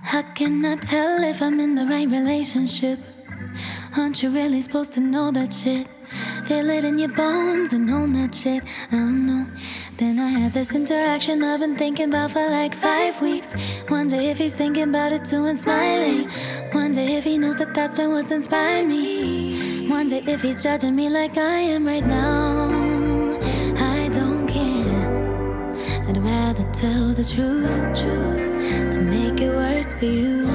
How can I tell if I'm in the right relationship? Aren't you really supposed to know that shit? Feel it in your bones and own that shit. I don't know. Then I had this interaction I've been thinking about for like 5 weeks. Wonder if he's thinking about it too and smiling. Wonder if he knows that that's been what's inspired me. Wonder if he's judging me like I am right now. I don't care. I'd rather tell the truth than make it worse for you.